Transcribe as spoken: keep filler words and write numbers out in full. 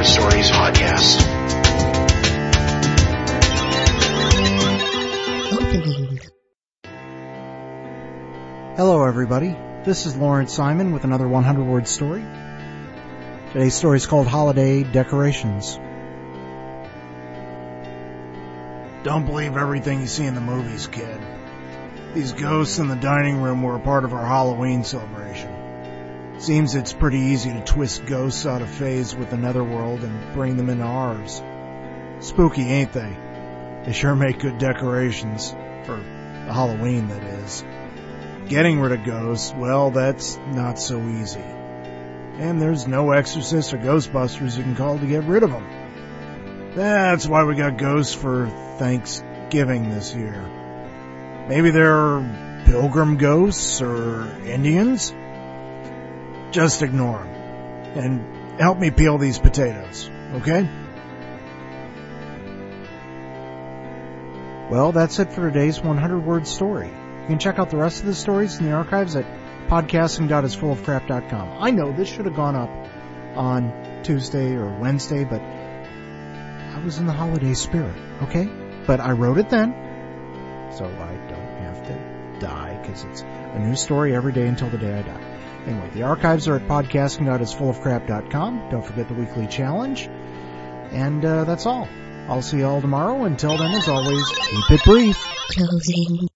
Stories podcast. Opening. Hello, everybody. This is Lawrence Simon with another one hundred word story. Today's story is called Holiday Decorations. Don't believe everything you see in the movies, kid. These ghosts in the dining room were a part of our Halloween celebration. Seems it's pretty easy to twist ghosts out of phase with the netherworld and bring them into ours. Spooky, ain't they? They sure make good decorations. For the Halloween, that is. Getting rid of ghosts, well, that's not so easy. And there's no exorcist or ghostbusters you can call to get rid of them. That's why we got ghosts for Thanksgiving this year. Maybe they're pilgrim ghosts or Indians? Just ignore them. And help me peel these potatoes, okay? Well, that's it for today's one hundred word story. You can check out the rest of the stories in the archives at podcasting dot is full of crap dot com. I know this should have gone up on Tuesday or Wednesday, but I was in the holiday spirit, okay? But I wrote it then, so I don't have to die, because it's a new story every day until the day I die. Anyway, the archives are at podcasting dot is full of crap dot com. Don't forget the weekly challenge. And uh, that's all. I'll see you all tomorrow. Until then, as always, keep it brief. Closing